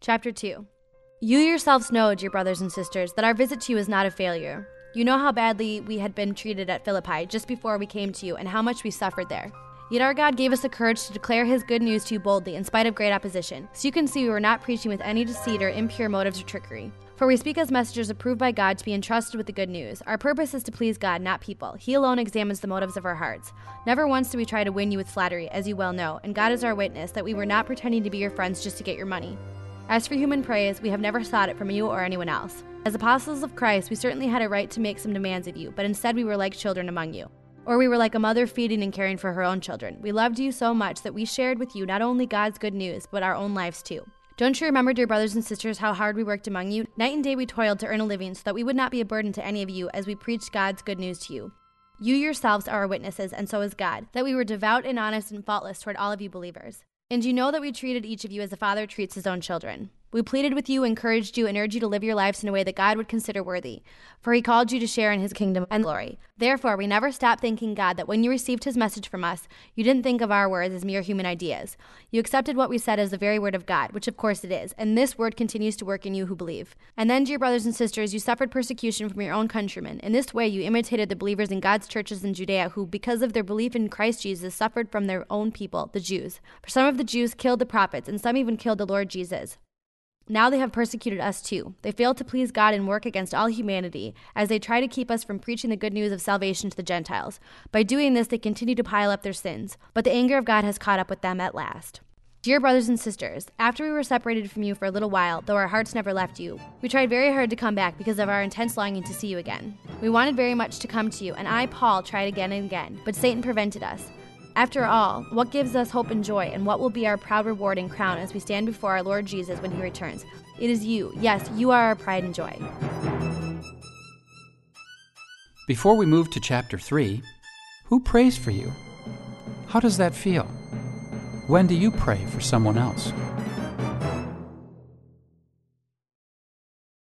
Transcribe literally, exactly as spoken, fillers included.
Chapter two. You yourselves know, dear brothers and sisters, that our visit to you is not a failure. You know how badly we had been treated at Philippi just before we came to you and how much we suffered there. Yet our God gave us the courage to declare his good news to you boldly in spite of great opposition. So you can see we were not preaching with any deceit or impure motives or trickery. For we speak as messengers approved by God to be entrusted with the good news. Our purpose is to please God, not people. He alone examines the motives of our hearts. Never once did we try to win you with flattery, as you well know, and God is our witness that we were not pretending to be your friends just to get your money. As for human praise, we have never sought it from you or anyone else. As apostles of Christ, we certainly had a right to make some demands of you, but instead we were like children among you. Or we were like a mother feeding and caring for her own children. We loved you so much that we shared with you not only God's good news, but our own lives too. Don't you remember, dear brothers and sisters, how hard we worked among you? Night and day we toiled to earn a living so that we would not be a burden to any of you as we preached God's good news to you. You yourselves are our witnesses, and so is God, that we were devout and honest and faultless toward all of you believers. And you know that we treated each of you as a father treats his own children. We pleaded with you, encouraged you, and urged you to live your lives in a way that God would consider worthy, for he called you to share in his kingdom and glory. Therefore, we never stopped thanking God that when you received his message from us, you didn't think of our words as mere human ideas. You accepted what we said as the very word of God, which of course it is, and this word continues to work in you who believe. And then, dear brothers and sisters, you suffered persecution from your own countrymen. In this way, you imitated the believers in God's churches in Judea, who, because of their belief in Christ Jesus, suffered from their own people, the Jews. For some of the Jews killed the prophets, and some even killed the Lord Jesus. Now they have persecuted us too. They fail to please God and work against all humanity, as they try to keep us from preaching the good news of salvation to the Gentiles. By doing this, they continue to pile up their sins, but the anger of God has caught up with them at last. Dear brothers and sisters, after we were separated from you for a little while, though our hearts never left you, we tried very hard to come back because of our intense longing to see you again. We wanted very much to come to you, and I, Paul, tried again and again, but Satan prevented us. After all, what gives us hope and joy, and what will be our proud reward and crown as we stand before our Lord Jesus when he returns? It is you. Yes, you are our pride and joy. Before we move to chapter three, who prays for you? How does that feel? When do you pray for someone else?